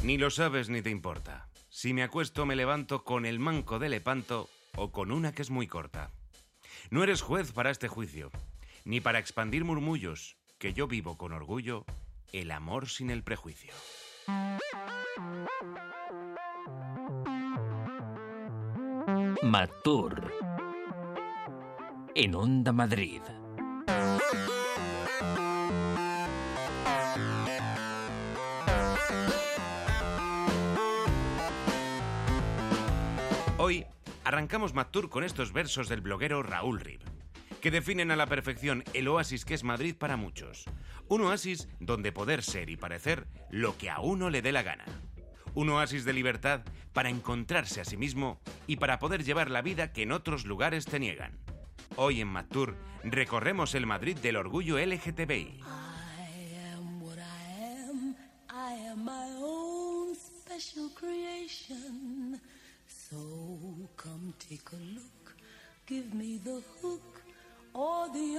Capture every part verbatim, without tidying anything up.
Ni lo sabes ni te importa. Si me acuesto me levanto con el manco de Lepanto o con una que es muy corta. No eres juez para este juicio, ni para expandir murmullos, que yo vivo con orgullo el amor sin el prejuicio. Matur en Onda Madrid. Hoy arrancamos Matur con estos versos del bloguero Raúl Rib, que definen a la perfección el oasis que es Madrid para muchos. Un oasis donde poder ser y parecer lo que a uno le dé la gana. Un oasis de libertad para encontrarse a sí mismo y para poder llevar la vida que en otros lugares te niegan. Hoy en Matur recorremos el Madrid del orgullo L G T B I. I am what I am. I am my own special creation. So come take a look. Give me the hook or the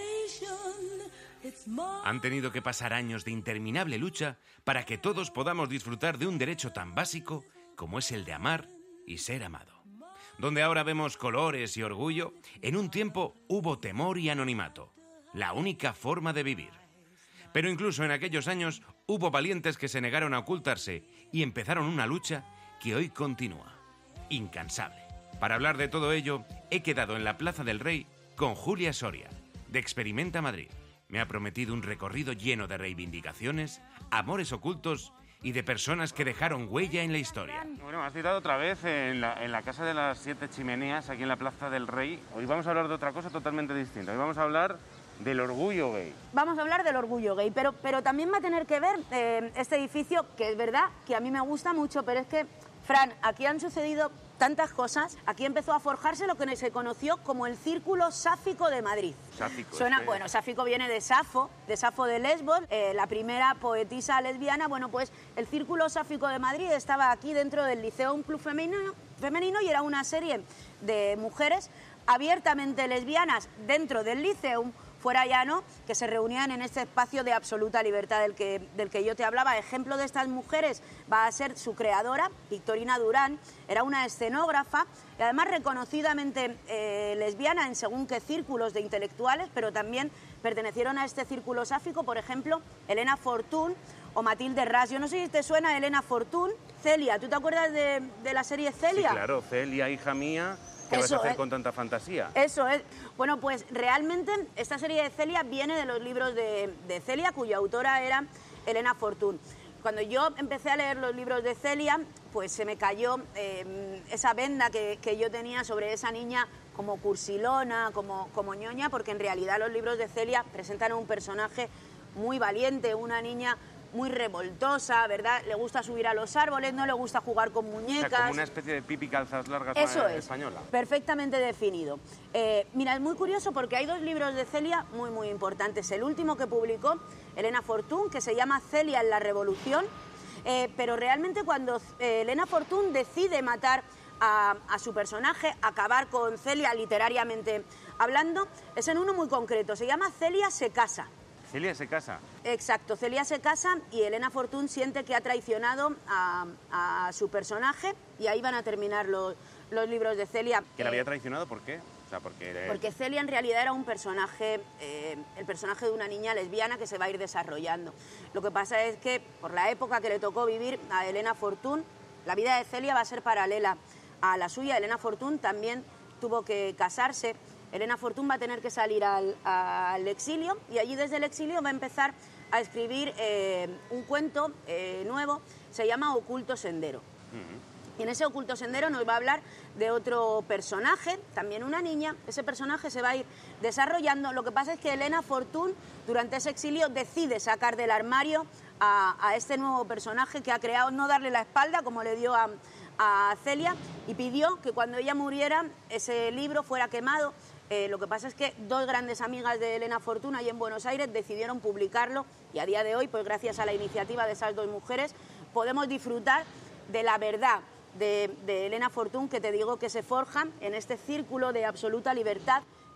ovation. It's my... Han tenido que pasar años de interminable lucha para que todos podamos disfrutar de un derecho tan básico como es el de amar y ser amado. Donde ahora vemos colores y orgullo, en un tiempo hubo temor y anonimato, la única forma de vivir. Pero incluso en aquellos años hubo valientes que se negaron a ocultarse y empezaron una lucha que hoy continúa, incansable. Para hablar de todo ello, he quedado en la Plaza del Rey con Julia Soria, de Experimenta Madrid. Me ha prometido un recorrido lleno de reivindicaciones, amores ocultos y de personas que dejaron huella en la historia. Bueno, me has citado otra vez en la, en la Casa de las Siete Chimeneas, aquí en la Plaza del Rey. Hoy vamos a hablar de otra cosa totalmente distinta. Hoy vamos a hablar del orgullo gay. Vamos a hablar del orgullo gay, pero, pero también va a tener que ver eh, este edificio, que es verdad que a mí me gusta mucho, pero es que, Fran, aquí han sucedido tantas cosas. Aquí empezó a forjarse lo que se conoció como el Círculo Sáfico de Madrid. Sáfico. Suena, es que... bueno, Sáfico viene de Safo, de Safo de Lesbos, eh, la primera poetisa lesbiana. Bueno, pues el Círculo Sáfico de Madrid estaba aquí dentro del Liceo Un Club Femenino, femenino y era una serie de mujeres abiertamente lesbianas dentro del Liceum, fuera ya no, que se reunían en este espacio de absoluta libertad del que, del que yo te hablaba. Ejemplo de estas mujeres va a ser su creadora, Victorina Durán. Era una escenógrafa y además reconocidamente eh, lesbiana en según qué círculos de intelectuales, pero también pertenecieron a este círculo sáfico, por ejemplo, Elena Fortún o Matilde Ras. Yo no sé si te suena Elena Fortún. Celia, ¿tú te acuerdas de, de la serie Celia? Sí, claro, Celia, hija mía. ¿Qué vas a hacer con tanta fantasía? Eso es. Bueno, pues realmente esta serie de Celia viene de los libros de, de Celia, cuya autora era Elena Fortún. Cuando yo empecé a leer los libros de Celia, pues se me cayó eh, esa venda que, que yo tenía sobre esa niña como cursilona, como, como ñoña, porque en realidad los libros de Celia presentan a un personaje muy valiente, una niña muy revoltosa, ¿verdad? Le gusta subir a los árboles, no le gusta jugar con muñecas. O sea, como una especie de Pipi calzas largas. Eso es, española. Perfectamente definido. Eh, mira, es muy curioso porque hay dos libros de Celia muy, muy importantes. El último que publicó Elena Fortún, que se llama Celia en la Revolución, eh, pero realmente cuando eh, Elena Fortún decide matar a, a su personaje, acabar con Celia literariamente hablando, es en uno muy concreto. Se llama Celia se casa. Celia se casa. Exacto, Celia se casa y Elena Fortún siente que ha traicionado a, a su personaje y ahí van a terminar los, los libros de Celia. ¿Que la había traicionado? ¿Por qué? O sea, porque... Era... porque Celia en realidad era un personaje, eh, el personaje de una niña lesbiana que se va a ir desarrollando. Lo que pasa es que por la época que le tocó vivir a Elena Fortún, la vida de Celia va a ser paralela a la suya. Elena Fortún también tuvo que casarse. Elena Fortún va a tener que salir al, al exilio y allí desde el exilio va a empezar a escribir eh, un cuento eh, nuevo, se llama Oculto Sendero. Uh-huh. Y en ese Oculto Sendero nos va a hablar de otro personaje, también una niña. Ese personaje se va a ir desarrollando. Lo que pasa es que Elena Fortún durante ese exilio decide sacar del armario a, a este nuevo personaje que ha creado, no darle la espalda como le dio a, a Celia, y pidió que cuando ella muriera ese libro fuera quemado. Eh, lo que pasa es que dos grandes amigas de Elena Fortún allí en Buenos Aires decidieron publicarlo y a día de hoy, pues gracias a la iniciativa de esas dos mujeres, podemos disfrutar de la verdad de, de Elena Fortún, que te digo que se forja en este círculo de absoluta libertad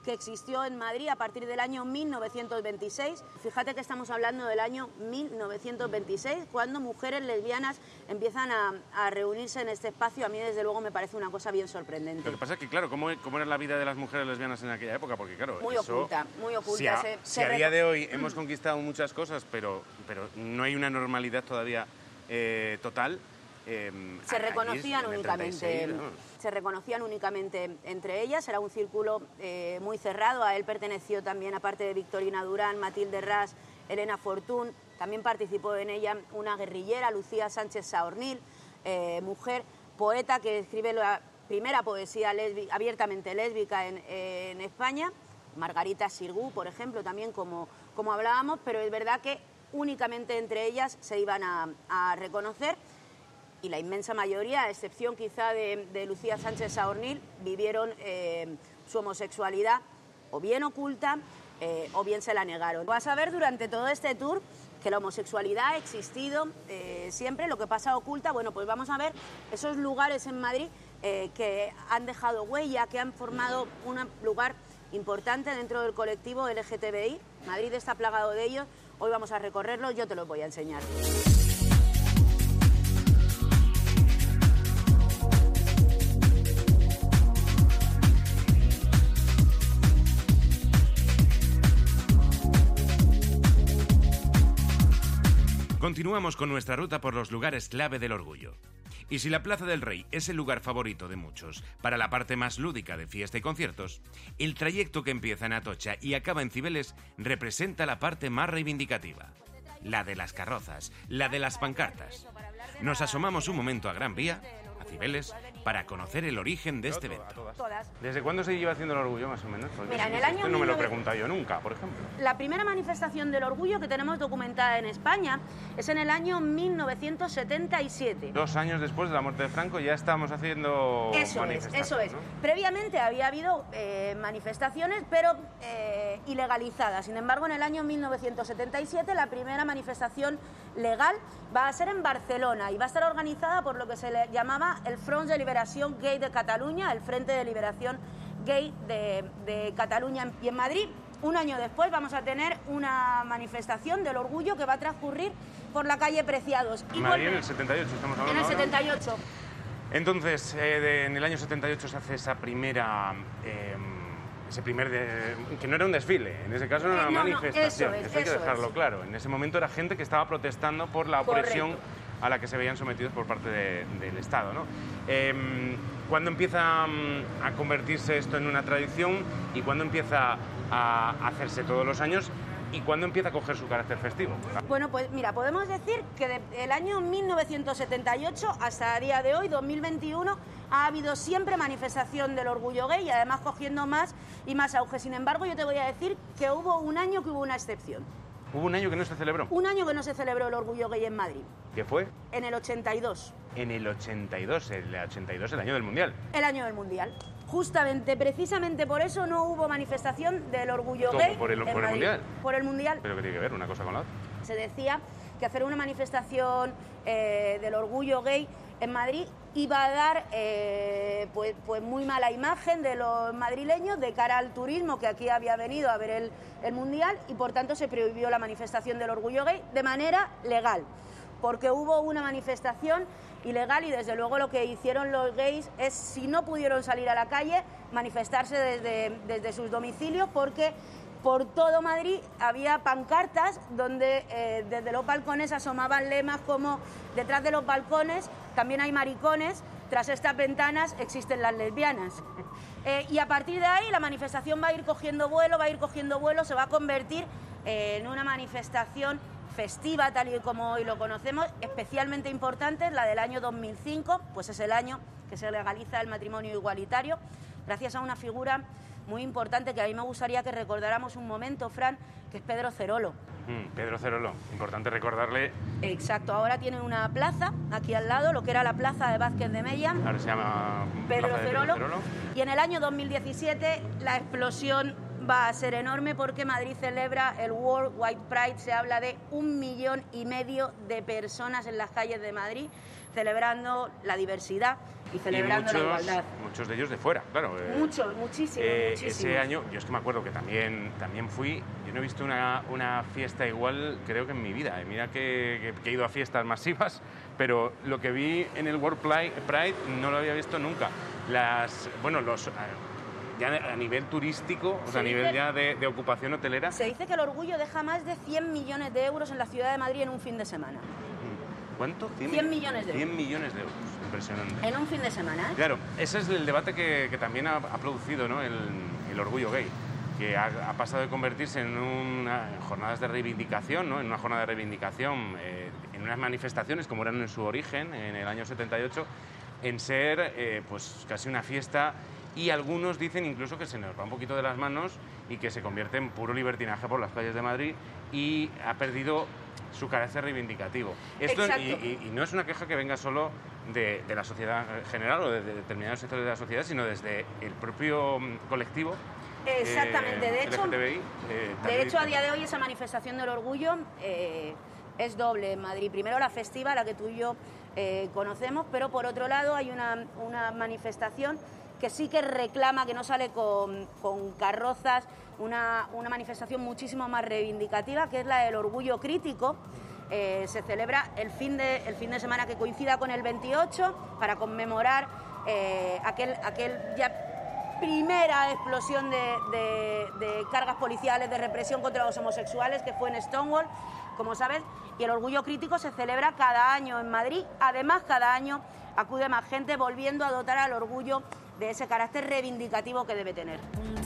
que existió en Madrid a partir del año mil novecientos veintiséis. Fíjate que estamos hablando del año mil novecientos veintiséis, cuando mujeres lesbianas empiezan a, a reunirse en este espacio. A mí, desde luego, me parece una cosa bien sorprendente. Lo que pasa es que, claro, ¿cómo, cómo era la vida de las mujeres lesbianas en aquella época? Porque, claro, muy eso, oculta, muy oculta. Si a, se, si se a día de hoy hemos conquistado muchas cosas, pero, pero no hay una normalidad todavía eh, total... Eh, se reconocían allí, únicamente treinta y seis, ¿no? se reconocían únicamente entre ellas. Era un círculo eh, muy cerrado. A él perteneció también, aparte de Victorina Durán, Matilde Ras, Elena Fortún. También participó en ella una guerrillera, Lucía Sánchez Saornil, eh, mujer poeta que escribe la primera poesía lesbi- abiertamente lésbica en, en España. Margarita Xirgu, por ejemplo, también como, como hablábamos, pero es verdad que únicamente entre ellas se iban a, a reconocer. Y la inmensa mayoría, a excepción quizá de, de Lucía Sánchez Saornil, vivieron eh, su homosexualidad o bien oculta eh, o bien se la negaron. Vas a ver durante todo este tour que la homosexualidad ha existido eh, siempre. Lo que pasa oculta, bueno, pues vamos a ver esos lugares en Madrid eh, que han dejado huella, que han formado un lugar importante dentro del colectivo L G T B I. Madrid está plagado de ellos. Hoy vamos a recorrerlos, yo te los voy a enseñar. Continuamos con nuestra ruta por los lugares clave del orgullo. Y si la Plaza del Rey es el lugar favorito de muchos para la parte más lúdica de fiesta y conciertos, el trayecto que empieza en Atocha y acaba en Cibeles representa la parte más reivindicativa, la de las carrozas, la de las pancartas. Nos asomamos un momento a Gran Vía, a Cibeles, para conocer el origen de este evento. Todas. ¿Desde cuándo se lleva haciendo el orgullo, más o menos? Porque Mira, en el esto año no me lo he mil novecientos preguntado yo nunca, por ejemplo. La primera manifestación del orgullo que tenemos documentada en España es en el año mil novecientos setenta y siete. Dos años después de la muerte de Franco ya estamos haciendo Eso es, manifestaciones, eso es. ¿no? Previamente había habido eh, manifestaciones, pero eh, ilegalizadas. Sin embargo, en el año mil novecientos setenta y siete la primera manifestación legal va a ser en Barcelona y va a estar organizada por lo que se le llamaba el Front de Liberación Gay de Cataluña, el Frente de Liberación Gay de, de Cataluña. Y en Madrid, un año después, vamos a tener una manifestación del orgullo que va a transcurrir por la calle Preciados. Y Madrid en volver- el setenta y ocho estamos hablando En el ahora. setenta y ocho. Entonces, eh, de- en el año setenta y ocho se hace esa primera... eh, ese primer... de- que no era un desfile, en ese caso era Eh, una no, no, manifestación. eso es, hay que eso dejarlo es. claro. En ese momento era gente que estaba protestando por la opresión Correcto. a la que se veían sometidos por parte de- del Estado, ¿no? Eh, ¿Cuándo empieza mm, a convertirse esto en una tradición y cuándo empieza a hacerse todos los años y cuándo empieza a coger su carácter festivo? Bueno, pues mira, podemos decir que desde el año mil novecientos setenta y ocho hasta el día de hoy, dos mil veintiuno, ha habido siempre manifestación del orgullo gay y además cogiendo más y más auge. Sin embargo, yo te voy a decir que hubo un año que hubo una excepción. Hubo un año que no se celebró. Un año que no se celebró el orgullo gay en Madrid, ¿Qué fue? en el ochenta y dos, En el ochenta y dos, el ochenta y dos, el año del Mundial. el año del Mundial. Justamente, precisamente por eso no hubo manifestación del orgullo ¿Cómo? gay ¿Por el- en por el Madrid. Mundial? Por el Mundial. ¿Pero qué tiene que ver una cosa con la otra? Se decía que hacer una manifestación eh, del orgullo gay en Madrid iba a dar eh, pues, pues muy mala imagen de los madrileños de cara al turismo que aquí había venido a ver el, el Mundial y por tanto se prohibió la manifestación del orgullo gay de manera legal, porque hubo una manifestación ilegal y desde luego lo que hicieron los gays es, si no pudieron salir a la calle, manifestarse desde, desde sus domicilios, porque por todo Madrid había pancartas donde eh, desde los balcones asomaban lemas como detrás de los balcones también hay maricones, tras estas ventanas existen las lesbianas. Eh, y a partir de ahí la manifestación va a ir cogiendo vuelo, va a ir cogiendo vuelo, se va a convertir eh, en una manifestación festiva tal y como hoy lo conocemos, especialmente importante, la del año dos mil cinco, pues es el año que se legaliza el matrimonio igualitario, gracias a una figura muy importante que a mí me gustaría que recordáramos un momento, Fran, que es Pedro Cerolo. Mm, Pedro Cerolo, importante recordarle, Exacto, ahora tiene una plaza aquí al lado, lo que era la plaza de Vázquez de Mella, ahora se llama Pedro Plaza de Cerolo, Pedro Cerolo. y en el año dos mil diecisiete la explosión va a ser enorme porque Madrid celebra el World White Pride. Se habla de un millón y medio de personas en las calles de Madrid celebrando la diversidad y celebrando y muchos, la igualdad. Muchos de ellos de fuera, claro. Eh, Muchos, muchísimos, eh, muchísimos. Ese año, yo es que me acuerdo que también, también fui, yo no he visto una, una fiesta igual, creo que en mi vida. Eh, mira que, que, que he ido a fiestas masivas, pero lo que vi en el World Pride no lo había visto nunca. Las, bueno, los... Ya a nivel turístico, o sea, a nivel ya de, de ocupación hotelera. Se dice que el orgullo deja más de cien millones de euros en la ciudad de Madrid en un fin de semana. ¿Cuánto? cien millones de euros. cien millones de euros, impresionante. En un fin de semana, ¿eh? Claro, ese es el debate que, que también ha, ha producido, ¿no? el, el orgullo gay, que ha, ha pasado de convertirse en, una, en jornadas de reivindicación, ¿no? En una jornada de reivindicación, eh, en unas manifestaciones como eran en su origen, en el año setenta y ocho, en ser eh, pues casi una fiesta. Y algunos dicen incluso que se nos va un poquito de las manos y que se convierte en puro libertinaje por las calles de Madrid y ha perdido su carácter reivindicativo. Esto y, y, y no es una queja que venga solo de, de la sociedad general o de, de determinados sectores de la sociedad, sino desde el propio colectivo. Exactamente. Eh, de hecho, L G T B I, eh, de hecho a día de hoy esa manifestación del orgullo eh, es doble en Madrid. Primero la festiva, la que tú y yo eh, conocemos, pero por otro lado hay una, una manifestación que sí que reclama, que no sale con, con carrozas, una, una manifestación muchísimo más reivindicativa, que es la del orgullo crítico. Eh, se celebra el fin, de, el fin de semana que coincida con el veintiocho para conmemorar eh, aquel, aquel ya primera explosión de, de, de cargas policiales, de represión contra los homosexuales, que fue en Stonewall, como sabes, y el orgullo crítico se celebra cada año en Madrid. Además, cada año acude más gente, volviendo a dotar al orgullo de ese carácter reivindicativo que debe tener.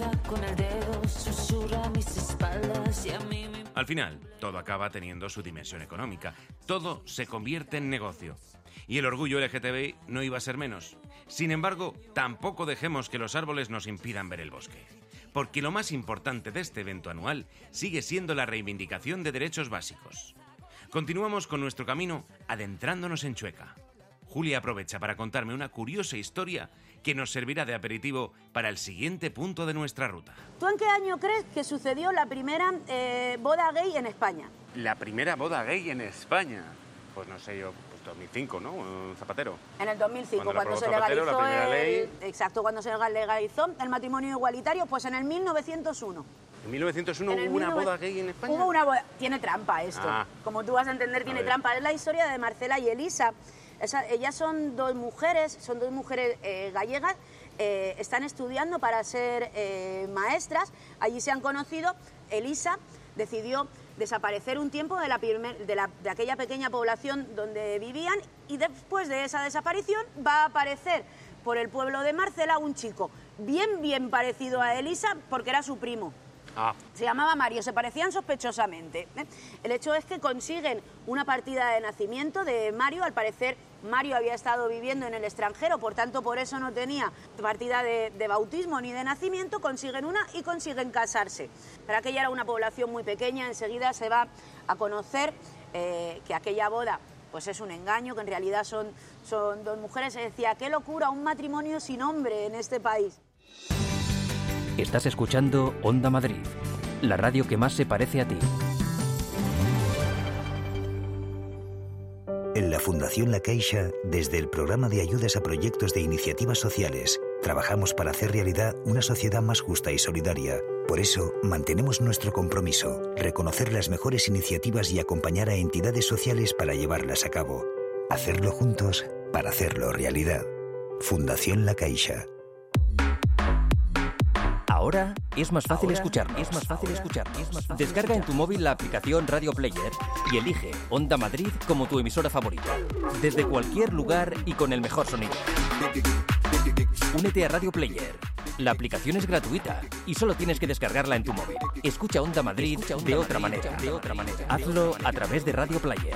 Al final, todo acaba teniendo su dimensión económica. Todo se convierte en negocio. Y el orgullo L G T B I no iba a ser menos. Sin embargo, tampoco dejemos que los árboles nos impidan ver el bosque. Porque lo más importante de este evento anual sigue siendo la reivindicación de derechos básicos. Continuamos con nuestro camino adentrándonos en Chueca. Julia aprovecha para contarme una curiosa historia que nos servirá de aperitivo para el siguiente punto de nuestra ruta. ¿Tú en qué año crees que sucedió la primera eh, boda gay en España? La primera boda gay en España. Pues no sé yo, pues dos mil cinco, ¿no? Zapatero. En el dos mil cinco, cuando, cuando se Zapatero, legalizó la primera el, ley. exacto, cuando se legalizó el matrimonio igualitario, pues en el mil novecientos uno. ¿En mil novecientos uno en hubo una boda gay en España? Hubo una boda. Tiene trampa esto. Ah. Como tú vas a entender, tiene A trampa. Es la historia de Marcela y Elisa. Esa, ellas son dos mujeres, son dos mujeres eh, gallegas, eh, están estudiando para ser eh, maestras. Allí se han conocido. Elisa decidió desaparecer un tiempo de, la primer, de, la, de aquella pequeña población donde vivían, y después de esa desaparición va a aparecer por el pueblo de Marcela un chico bien, bien parecido a Elisa, porque era su primo. Ah. Se llamaba Mario, se parecían sospechosamente. ¿eh? El hecho es que consiguen una partida de nacimiento de Mario. Al parecer, Mario había estado viviendo en el extranjero, por tanto, por eso no tenía partida de, de bautismo ni de nacimiento. Consiguen una y consiguen casarse. Pero aquella era una población muy pequeña. Enseguida se va a conocer eh, que aquella boda pues es un engaño, que en realidad son, son dos mujeres. Se decía, qué locura, un matrimonio sin hombre en este país. Estás escuchando Onda Madrid, la radio que más se parece a ti. En la Fundación La Caixa, desde el programa de ayudas a proyectos de iniciativas sociales, trabajamos para hacer realidad una sociedad más justa y solidaria. Por eso, mantenemos nuestro compromiso, reconocer las mejores iniciativas y acompañar a entidades sociales para llevarlas a cabo. Hacerlo juntos para hacerlo realidad. Fundación La Caixa. Ahora es más fácil Ahora escucharnos. Es más fácil escucharnos. Es más fácil Descarga en tu móvil la aplicación Radio Player y elige Onda Madrid como tu emisora favorita. Desde cualquier lugar y con el mejor sonido. Únete a Radio Player. La aplicación es gratuita y solo tienes que descargarla en tu móvil. Escucha Onda Madrid, Escucha Onda de, otra Madrid manera. de otra manera. Hazlo a través de Radio Player.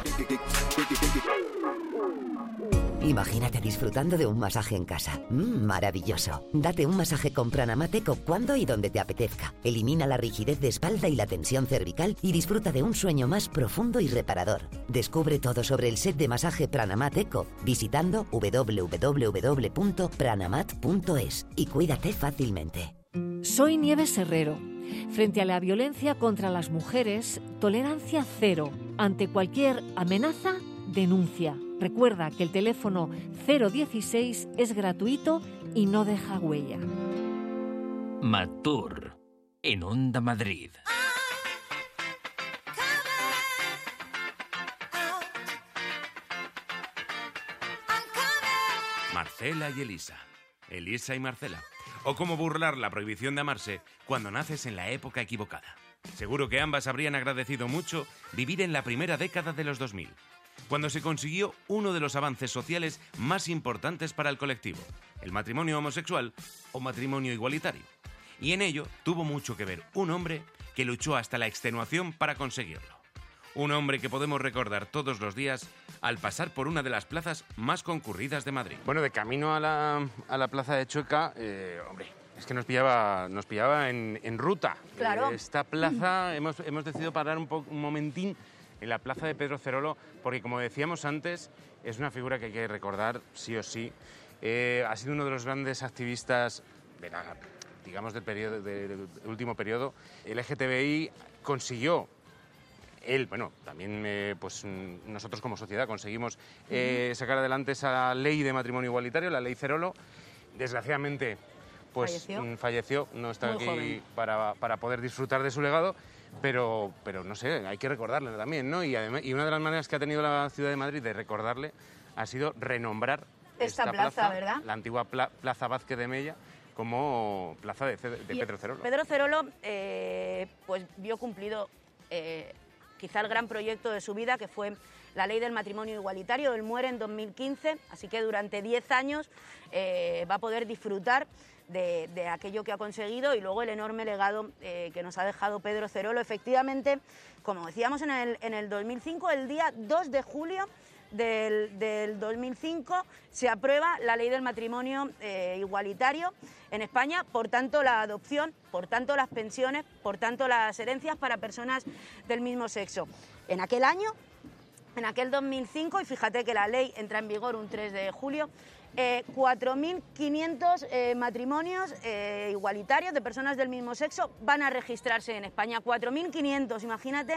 Imagínate disfrutando de un masaje en casa. Mmm, maravilloso. Date un masaje con Pranamat Eco cuando y donde te apetezca. Elimina la rigidez de espalda y la tensión cervical y disfruta de un sueño más profundo y reparador. Descubre todo sobre el set de masaje Pranamat Eco visitando doble u doble u doble u punto pranamat punto es y cuídate fácilmente. Soy Nieves Herrero. Frente a la violencia contra las mujeres, tolerancia cero. Ante cualquier amenaza, denuncia. Recuerda que el teléfono cero dieciséis es gratuito y no deja huella. Matur, en Onda Madrid. Marcela y Elisa. Elisa y Marcela. O cómo burlar la prohibición de amarse cuando naces en la época equivocada. Seguro que ambas habrían agradecido mucho vivir en la primera década de los dos mil, cuando se consiguió uno de los avances sociales más importantes para el colectivo, el matrimonio homosexual o matrimonio igualitario. Y en ello tuvo mucho que ver un hombre que luchó hasta la extenuación para conseguirlo. Un hombre que podemos recordar todos los días al pasar por una de las plazas más concurridas de Madrid. Bueno, de camino a la, a la plaza de Chueca, eh, hombre, es que nos pillaba, nos pillaba en, en ruta. Claro. Eh, esta plaza, hemos, hemos decidido parar un, po, un momentín en la plaza de Pedro Cerolo, porque como decíamos antes, es una figura que hay que recordar sí o sí. Eh, ha sido uno de los grandes activistas de la, digamos, del, periodo, del, del último periodo. El L G T B I consiguió, él, bueno, también eh, pues nosotros como sociedad conseguimos eh, sacar adelante esa ley de matrimonio igualitario, la ley Cerolo. Desgraciadamente, pues falleció, falleció no está Muy aquí joven. para, para poder disfrutar de su legado, pero, pero no sé, hay que recordarle también, ¿no? Y, además, y una de las maneras que ha tenido la ciudad de Madrid de recordarle ha sido renombrar Esta esta plaza, ¿verdad? la antigua pla- Plaza Vázquez de Mella, como plaza de, Ce- de Y Pedro Cerolo. Pedro Cerolo eh, pues vio cumplido eh, quizá el gran proyecto de su vida, que fue la ley del matrimonio igualitario. Él muere en dos mil quince, así que durante diez años eh, va a poder disfrutar de, de aquello que ha conseguido y luego el enorme legado eh, que nos ha dejado Pedro Cerolo. Efectivamente, como decíamos en el, en el dos mil cinco, el día dos de julio del, del dos mil cinco se aprueba la ley del matrimonio eh, igualitario en España, por tanto la adopción, por tanto las pensiones, por tanto las herencias para personas del mismo sexo. En aquel año, en aquel dos mil cinco, y fíjate que la ley entra en vigor un tres de julio, eh, cuatro mil quinientos eh, matrimonios eh, igualitarios de personas del mismo sexo van a registrarse en España. cuatro mil quinientos, imagínate,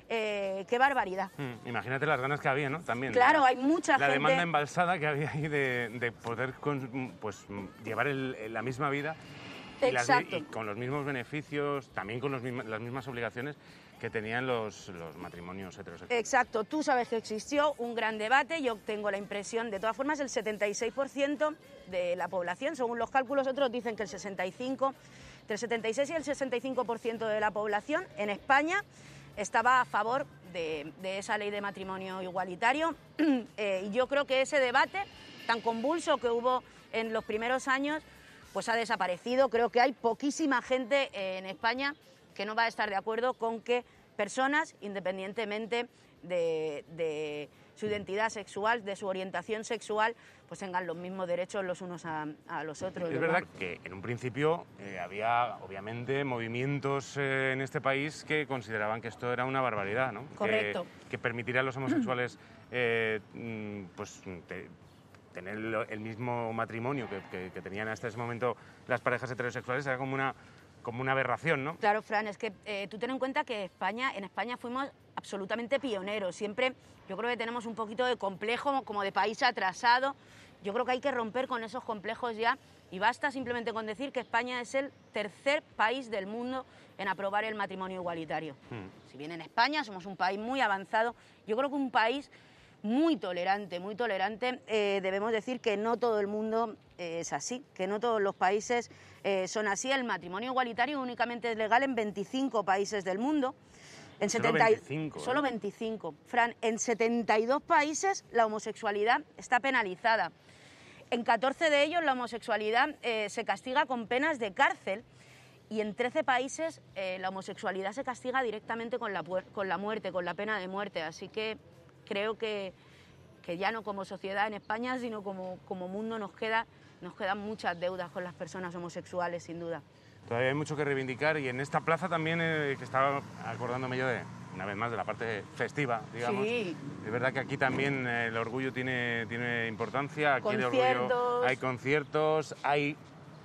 eh, qué barbaridad. Mm, imagínate las ganas que había, ¿no? También. Claro, la, hay mucha la gente... demanda embalsada que había ahí de, de poder con- pues, llevar el- la misma vida y, las- Exacto. y con los mismos beneficios, también con los misma- las mismas obligaciones que tenían los, los matrimonios heterosexuales. Exacto, tú sabes que existió un gran debate, yo tengo la impresión, de todas formas, el setenta y seis por ciento de la población, según los cálculos, otros dicen que el sesenta y cinco por ciento, entre el setenta y seis y el sesenta y cinco por ciento de la población en España estaba a favor de, de esa ley de matrimonio igualitario. eh, y yo creo que ese debate tan convulso que hubo en los primeros años, pues ha desaparecido. Creo que hay poquísima gente eh, en España que no va a estar de acuerdo con que personas, independientemente de, de su identidad sexual, de su orientación sexual, pues tengan los mismos derechos los unos a, a los otros. Es verdad que en un principio eh, había, obviamente, movimientos eh, en este país que consideraban que esto era una barbaridad, ¿no? Correcto. Que, que permitir a los homosexuales eh, mm, pues, te- tener lo- el mismo matrimonio que, que- que tenían hasta ese momento las parejas heterosexuales era como una, como una aberración, ¿no? Claro, Fran, es que eh, tú ten en cuenta que España, en España fuimos absolutamente pioneros. Siempre yo creo que tenemos un poquito de complejo, como de país atrasado. Yo creo que hay que romper con esos complejos ya y basta simplemente con decir que España es el tercer país del mundo en aprobar el matrimonio igualitario. Mm. Si bien en España somos un país muy avanzado, yo creo que un país muy tolerante, muy tolerante. Eh, debemos decir que no todo el mundo eh, es así, que no todos los países eh, son así. El matrimonio igualitario únicamente es legal en veinticinco países del mundo. En Solo setenta y- veinticinco, ¿eh? Solo veinticinco. Fran, en setenta y dos países la homosexualidad está penalizada. En catorce de ellos la homosexualidad eh, se castiga con penas de cárcel y en trece países eh, la homosexualidad se castiga directamente con la, puer- con la muerte, con la pena de muerte. Así que creo que, que ya no como sociedad en España, sino como, como mundo nos, queda, nos quedan muchas deudas con las personas homosexuales, sin duda. Todavía hay mucho que reivindicar y en esta plaza también, eh, que estaba acordándome yo de, una vez más, de la parte festiva, digamos. Sí. Es verdad que aquí también eh, el orgullo tiene, tiene importancia. Aquí el orgullo, Conciertos. hay conciertos, hay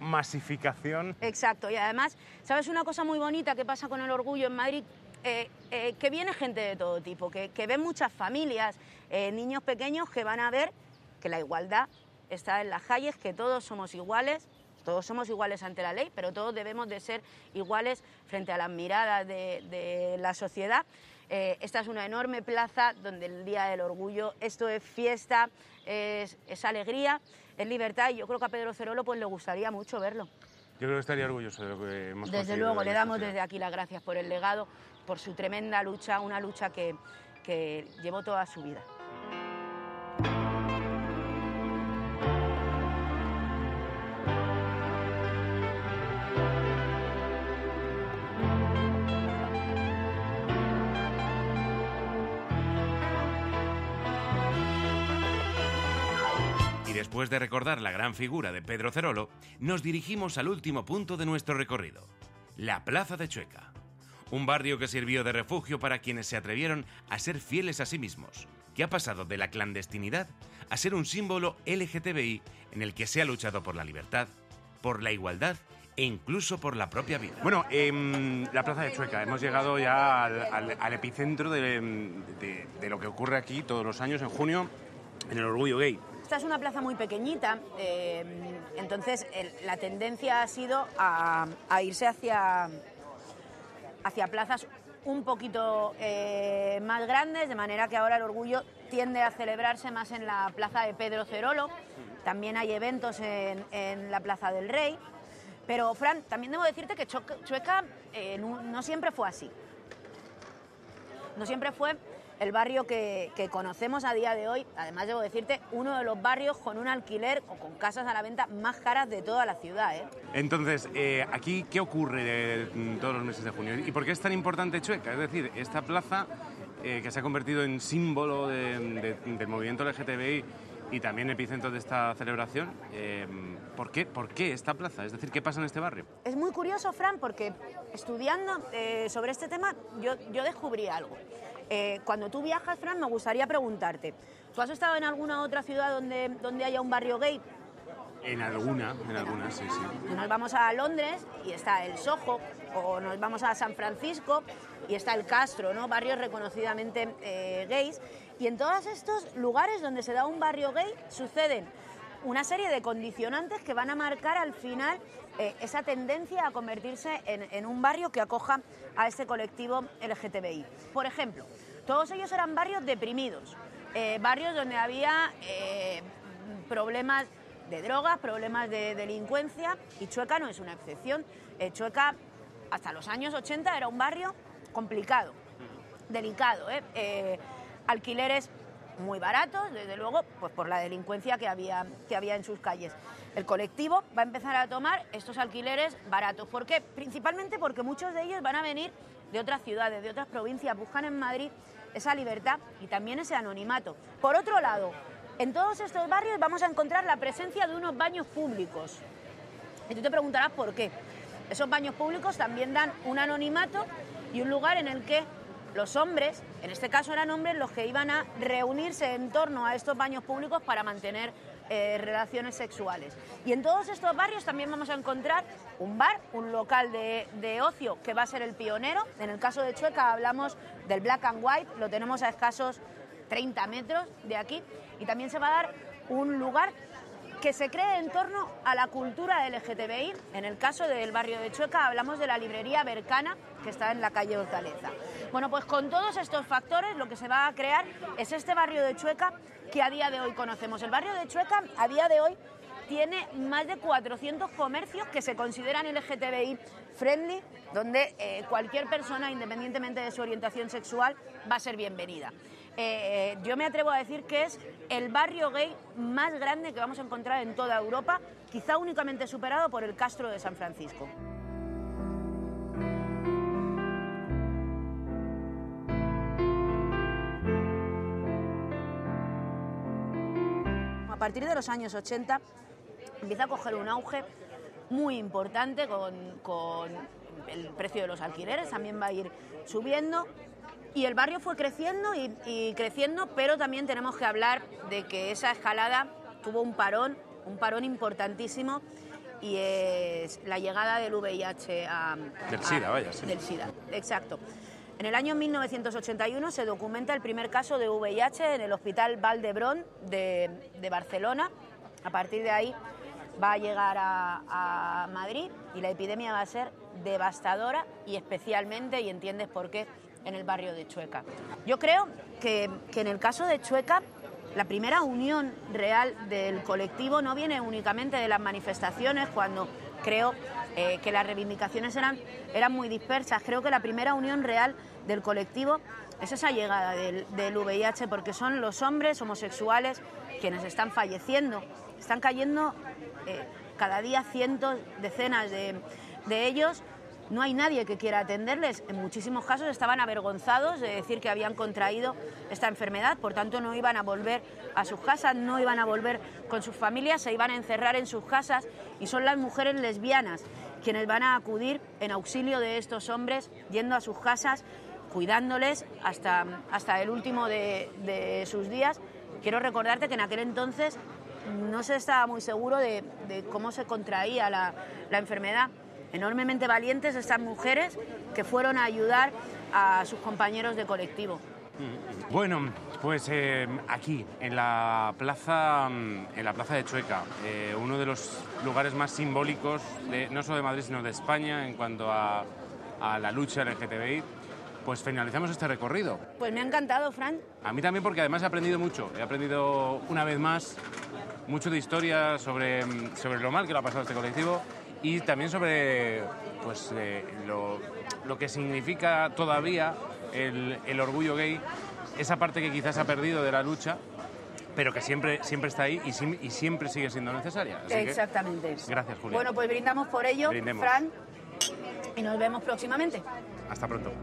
masificación. Exacto, y además, ¿sabes una cosa muy bonita que pasa con el orgullo en Madrid? Eh, eh, que viene gente de todo tipo, que, que ven muchas familias, eh, niños pequeños que van a ver que la igualdad está en las calles, que todos somos iguales, todos somos iguales ante la ley, pero todos debemos de ser iguales frente a las miradas de, de la sociedad. Eh, esta es una enorme plaza donde el Día del Orgullo, esto es fiesta, es, es alegría, es libertad, y yo creo que a Pedro Cerolo pues, le gustaría mucho verlo. Yo creo que estaría orgulloso de lo que hemos Desde conseguido. luego, le damos desde aquí las gracias por el legado, por su tremenda lucha, una lucha que, que llevó toda su vida. Y después de recordar la gran figura de Pedro Cerolo, nos dirigimos al último punto de nuestro recorrido, la Plaza de Chueca. Un barrio que sirvió de refugio para quienes se atrevieron a ser fieles a sí mismos, que ha pasado de la clandestinidad a ser un símbolo L G T B I en el que se ha luchado por la libertad, por la igualdad e incluso por la propia vida. Bueno, eh, la Plaza de Chueca, hemos llegado ya al, al, al epicentro de, de, de lo que ocurre aquí todos los años en junio, en el Orgullo Gay. Esta es una plaza muy pequeñita, eh, entonces el, la tendencia ha sido a, a irse hacia, hacia plazas un poquito eh, más grandes, de manera que ahora el orgullo tiende a celebrarse más en la plaza de Pedro Cerolo. También hay eventos en, en la Plaza del Rey. Pero, Fran, también debo decirte que Chueca eh, no, no siempre fue así. No siempre fue el barrio que, que conocemos a día de hoy. Además, debo decirte, uno de los barrios con un alquiler o con casas a la venta más caras de toda la ciudad, ¿eh? Entonces, eh, aquí, ¿qué ocurre de, todos los meses de junio? ¿Y por qué es tan importante Chueca? Es decir, esta plaza eh, que se ha convertido en símbolo de, de, del movimiento L G T B I y también epicentro de esta celebración, eh, ¿por qué, ¿por qué esta plaza? Es decir, ¿qué pasa en este barrio? Es muy curioso, Fran, porque estudiando eh, sobre este tema yo, yo descubrí algo. Eh, cuando tú viajas, Fran, me gustaría preguntarte, ¿tú has estado en alguna otra ciudad donde, donde haya un barrio gay? En alguna, en alguna, sí, sí. Nos vamos a Londres y está el Soho, o nos vamos a San Francisco y está el Castro, ¿no? Barrios reconocidamente eh, gays. Y en todos estos lugares donde se da un barrio gay suceden una serie de condicionantes que van a marcar al final eh, esa tendencia a convertirse en, en un barrio que acoja a este colectivo L G T B I. Por ejemplo, todos ellos eran barrios deprimidos, eh, barrios donde había eh, problemas de drogas, problemas de delincuencia, y Chueca no es una excepción. Eh, Chueca, hasta los años ochenta, era un barrio complicado, delicado, ¿eh? Eh, alquileres muy baratos, desde luego, pues por la delincuencia que había, que había en sus calles. El colectivo va a empezar a tomar estos alquileres baratos. ¿Por qué? Principalmente porque muchos de ellos van a venir de otras ciudades, de otras provincias, buscan en Madrid esa libertad y también ese anonimato. Por otro lado, en todos estos barrios vamos a encontrar la presencia de unos baños públicos. Y tú te preguntarás por qué. Esos baños públicos también dan un anonimato y un lugar en el que los hombres, en este caso eran hombres, los que iban a reunirse en torno a estos baños públicos para mantener eh, relaciones sexuales. Y en todos estos barrios también vamos a encontrar un bar, un local de, de ocio que va a ser el pionero. En el caso de Chueca hablamos del Black and White, lo tenemos a escasos treinta metros de aquí, y también se va a dar un lugar que se cree en torno a la cultura L G T B I. En el caso del barrio de Chueca hablamos de la librería Bercana, que está en la calle Hortaleza. Bueno, pues con todos estos factores lo que se va a crear es este barrio de Chueca que a día de hoy conocemos. El barrio de Chueca a día de hoy tiene más de cuatrocientos comercios que se consideran L G T B I friendly, donde eh, cualquier persona, independientemente de su orientación sexual, va a ser bienvenida. Eh, yo me atrevo a decir que es el barrio gay más grande que vamos a encontrar en toda Europa, quizá únicamente superado por el Castro de San Francisco. A partir de los años ochenta empieza a coger un auge muy importante con, con el precio de los alquileres, también va a ir subiendo. Y el barrio fue creciendo y, y creciendo, pero también tenemos que hablar de que esa escalada tuvo un parón, un parón importantísimo, y es la llegada del V I H a... Del SIDA, a, vaya, sí. Del SIDA, exacto. En el año mil novecientos ochenta y uno se documenta el primer caso de V I H en el Hospital Vall d'Hebron de, de Barcelona. A partir de ahí va a llegar a, a Madrid y la epidemia va a ser devastadora y especialmente, y entiendes por qué, en el barrio de Chueca. Yo creo que, que en el caso de Chueca la primera unión real del colectivo no viene únicamente de las manifestaciones, cuando creo eh, que las reivindicaciones eran, eran muy dispersas. Creo que la primera unión real del colectivo es esa llegada del, del V I H, porque son los hombres homosexuales quienes están falleciendo. Están cayendo eh, cada día cientos, decenas de, de ellos. No hay nadie que quiera atenderles. En muchísimos casos estaban avergonzados de decir que habían contraído esta enfermedad, por tanto no iban a volver a sus casas, no iban a volver con sus familias, se iban a encerrar en sus casas, y son las mujeres lesbianas quienes van a acudir en auxilio de estos hombres, yendo a sus casas, cuidándoles hasta, hasta el último de, de sus días. Quiero recordarte que en aquel entonces no se estaba muy seguro de, de cómo se contraía la, la enfermedad. Enormemente valientes estas mujeres que fueron a ayudar a sus compañeros de colectivo. Bueno, pues eh, aquí, en la plaza, en la plaza de Chueca, eh, uno de los lugares más simbólicos, de, no solo de Madrid, sino de España, en cuanto a, a la lucha L G T B I, pues finalizamos este recorrido. Pues me ha encantado, Fran. A mí también, porque además he aprendido mucho. He aprendido una vez más mucho de historia sobre, sobre lo mal que lo ha pasado este colectivo, y también sobre pues, eh, lo, lo que significa todavía el, el orgullo gay, esa parte que quizás ha perdido de la lucha, pero que siempre, siempre está ahí y, sim, y siempre sigue siendo necesaria. Así Exactamente. Que, gracias, Julia. Bueno, pues brindamos por ello, Brindemos. Fran, y nos vemos próximamente. Hasta pronto.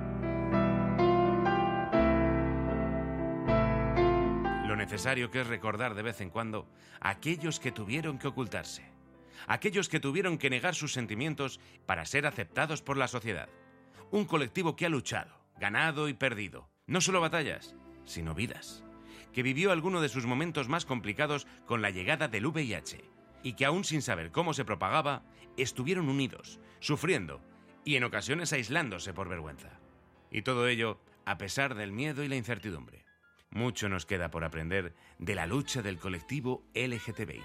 Lo necesario que es recordar de vez en cuando a aquellos que tuvieron que ocultarse. Aquellos que tuvieron que negar sus sentimientos para ser aceptados por la sociedad. Un colectivo que ha luchado, ganado y perdido, no solo batallas, sino vidas. Que vivió alguno de sus momentos más complicados con la llegada del V I H, y que aún sin saber cómo se propagaba, estuvieron unidos, sufriendo y en ocasiones aislándose por vergüenza. Y todo ello a pesar del miedo y la incertidumbre. Mucho nos queda por aprender de la lucha del colectivo L G T B I.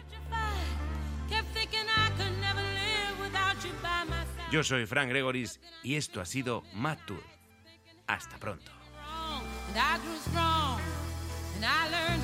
Yo soy Fran Gregoris y esto ha sido Mad Tour. Hasta pronto.